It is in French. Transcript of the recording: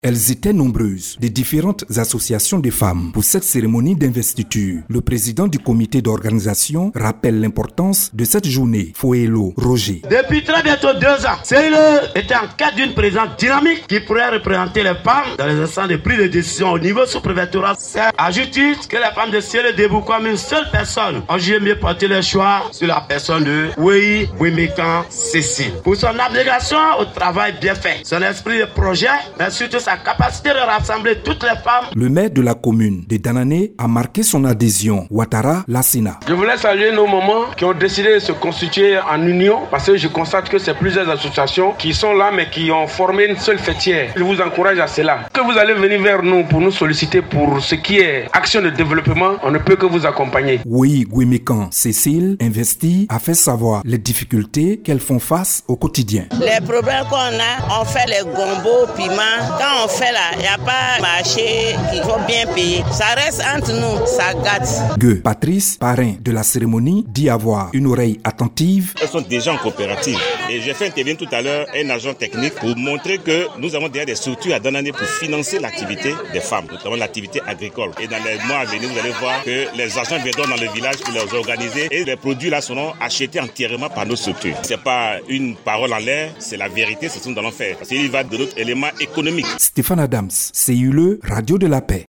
Elles étaient nombreuses, des différentes associations de femmes. Pour cette cérémonie d'investiture, le président du comité d'organisation rappelle l'importance de cette journée. Foelo Roger. Depuis très bientôt 2 ans, CILE était en quête d'une présence dynamique qui pourrait représenter les femmes dans les instances de prise de décision au niveau sous-préfectoral. C'est à justice que les femmes de CILE debout comme une seule personne ont jamais porté le choix sur la personne de Wei Gwemekan Cécile. Pour son abnégation au travail bien fait, son esprit de projet, mais surtout sa capacité de rassembler toutes les femmes. Le maire de la commune de Danané a marqué son adhésion. Ouattara Lassina. Je voulais saluer nos mamans qui ont décidé de se constituer en union parce que je constate que c'est plusieurs associations qui sont là mais qui ont formé une seule fêtière. Je vous encourage à cela. Que vous allez venir vers nous pour nous solliciter pour ce qui est action de développement, on ne peut que vous accompagner. Oui, Gwemekan Cécile investit a fait savoir les difficultés qu'elles font face au quotidien. Les problèmes qu'on a, on fait les gombos, piments. Quand on fait là, il n'y a pas marché qu'il faut bien payer. Ça reste entre nous, ça gâte. Gueux Patrice, parrain de la cérémonie, dit avoir une oreille attentive. Elles sont déjà en coopérative. Et j'ai fait intervenir tout à l'heure un agent technique pour montrer que nous avons déjà des structures à Danané pour financer l'activité des femmes, notamment l'activité agricole. Et dans les mois à venir, vous allez voir que les agents viendront dans le village pour les organiser et les produits là seront achetés entièrement par nos structures. C'est pas une parole en l'air, c'est la vérité, c'est ce que nous allons faire. Parce qu'il va de notre élément économique. Stéphane Adams, CILE, Radio de la Paix.